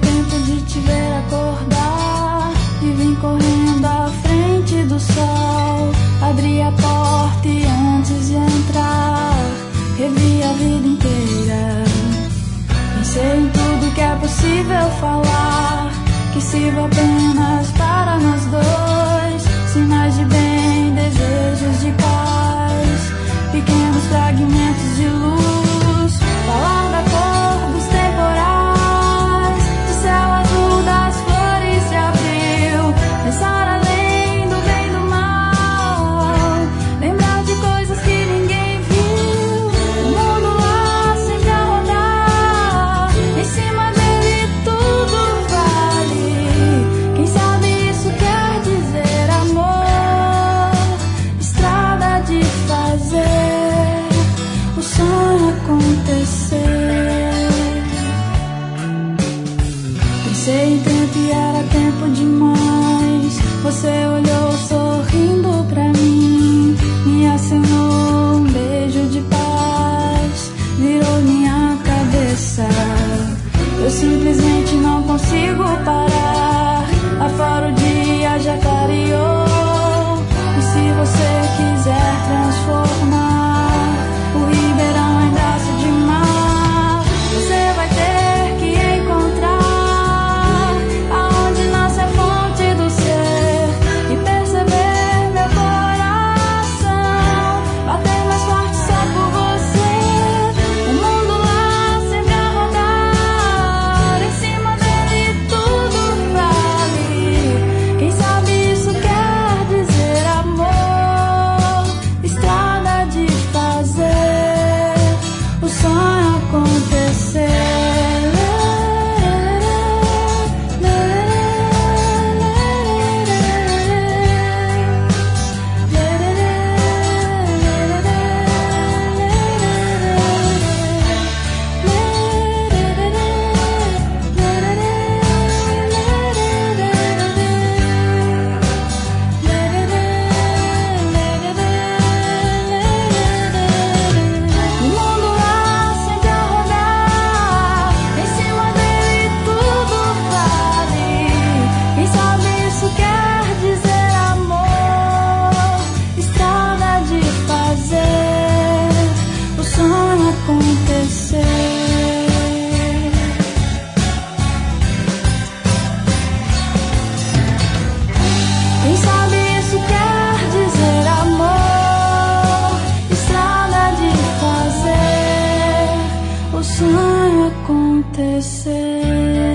tempo de te ver acordar e vim correndo à frente do sol. Abri a porta e antes de entrar revi a vida inteira. Pensei em tudo que é possível falar, que sirva apenas para nós dois. Sinais de bem, desejos de paz, pequenos fragmentos de luz. Falar da cor dos temporais, do céu azul, das flores de abril. Pensar além do bem e do mal, lembrar de coisas que ninguém viu. O mundo lá sempre a rodar, em cima dele tudo vale. Quem sabe isso quer dizer amor, estrada de fazer o sonho acontecer. Pensei em tempo e era tempo demais. Você olhou sorrindo pra mim, me acenou um beijo de paz, virou minha cabeça. Eu simplesmente não consigo parar. Lá fora o dia já clareou, e se você quiser transformar o Ribeirão em braço de mar, você vai ter que encontrar aonde nasce a fonte do ser e perceber meu coração bater mais forte só por você. O mundo lá sempre a rodar, em cima dele tudo vale. Quem sabe isso quer dizer amor, estrada de fazer o sonho acontecer. O mundo lá sempre a rodar, em cima dele tudo vale. Quem sabe isso quer dizer amor, estrada de fazer o sonho acontecer. Quem sabe isso quer dizer amor, estrada de fazer o sonho acontecer.